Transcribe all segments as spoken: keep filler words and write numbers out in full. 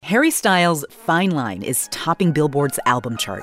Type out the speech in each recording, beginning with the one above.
Harry Styles' Fine Line is topping Billboard's album chart.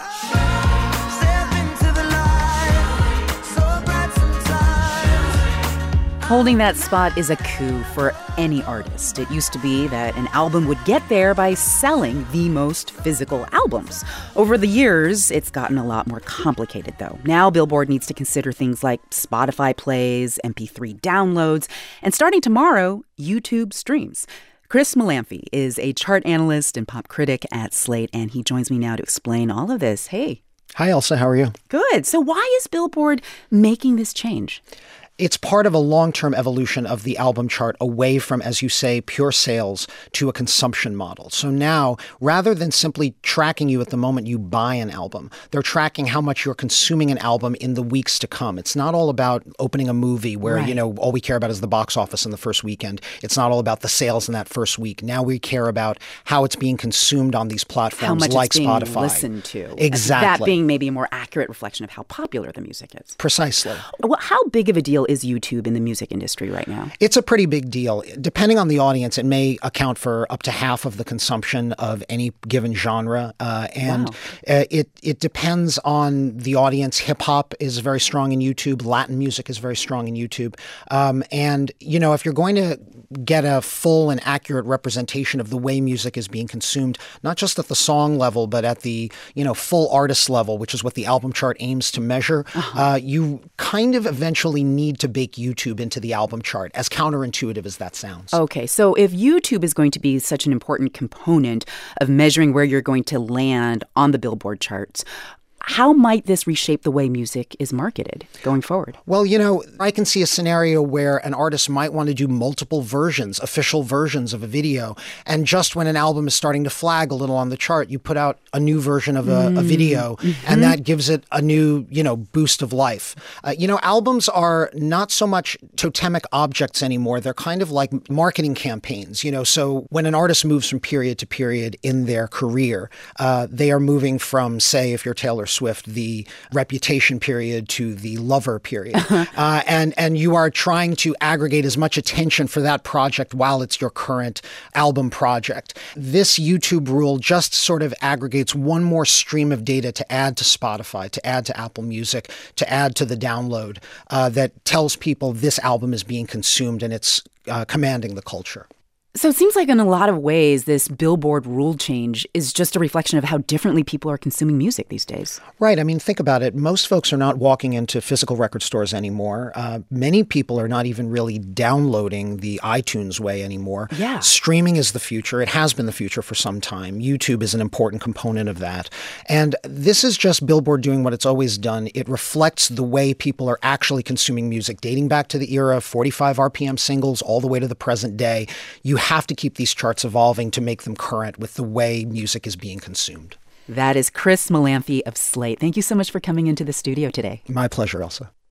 Holding that spot is a coup for any artist. It used to be that an album would get there by selling the most physical albums. Over the years, it's gotten a lot more complicated, though. Now Billboard needs to consider things like Spotify plays, M P three downloads, and starting tomorrow, YouTube streams. Chris Molanphy is a chart analyst and pop critic at Slate, and he joins me now to explain all of this. Hey. Hi, Elsa. How are you? Good. So why is Billboard making this change? It's part of a long-term evolution of the album chart away from, as you say, pure sales to a consumption model. So now, rather than simply tracking you at the moment you buy an album, they're tracking how much you're consuming an album in the weeks to come. It's not all about opening a movie where, right. you know, all we care about is the box office in the first weekend. It's not all about the sales in that first week. Now we care about how it's being consumed on these platforms how much like it's being Spotify. Listened to. Exactly. That being maybe a more accurate reflection of how popular the music is. Precisely. Well, how big of a deal is YouTube in the music industry right now? It's a pretty big deal. Depending on the audience, it may account for up to half of the consumption of any given genre. Uh, and wow. uh, it it depends on the audience. Hip hop is very strong in YouTube. Latin music is very strong in YouTube. Um, and, you know, if you're going to get a full and accurate representation of the way music is being consumed, not just at the song level, but at the, you know, full artist level, which is what the album chart aims to measure, uh-huh. uh, you kind of eventually need to bake YouTube into the album chart, as counterintuitive as that sounds. Okay, so if YouTube is going to be such an important component of measuring where you're going to land on the Billboard charts, how might this reshape the way music is marketed going forward? Well, you know, I can see a scenario where an artist might want to do multiple versions, official versions of a video. And just when an album is starting to flag a little on the chart, you put out a new version of a, mm. a video, mm-hmm. and that gives it a new, you know, boost of life. Uh, you know, albums are not so much totemic objects anymore. They're kind of like marketing campaigns, you know. So when an artist moves from period to period in their career, uh, they are moving from, say, if you're Taylor Swift, the reputation period to the lover period. uh, and, and you are trying to aggregate as much attention for that project while it's your current album project. This YouTube rule just sort of aggregates one more stream of data to add to Spotify, to add to Apple Music, to add to the download uh, that tells people this album is being consumed and it's uh, commanding the culture. So it seems like in a lot of ways, this Billboard rule change is just a reflection of how differently people are consuming music these days. Right. I mean, think about it. Most folks are not walking into physical record stores anymore. Uh, many people are not even really downloading the iTunes way anymore. Yeah. Streaming is the future. It has been the future for some time. YouTube is an important component of that. And this is just Billboard doing what it's always done. It reflects the way people are actually consuming music, dating back to the era of forty-five R P M singles all the way to the present day. You have to keep these charts evolving to make them current with the way music is being consumed. That is Chris Molanphy of Slate. Thank you so much for coming into the studio today. My pleasure, Elsa.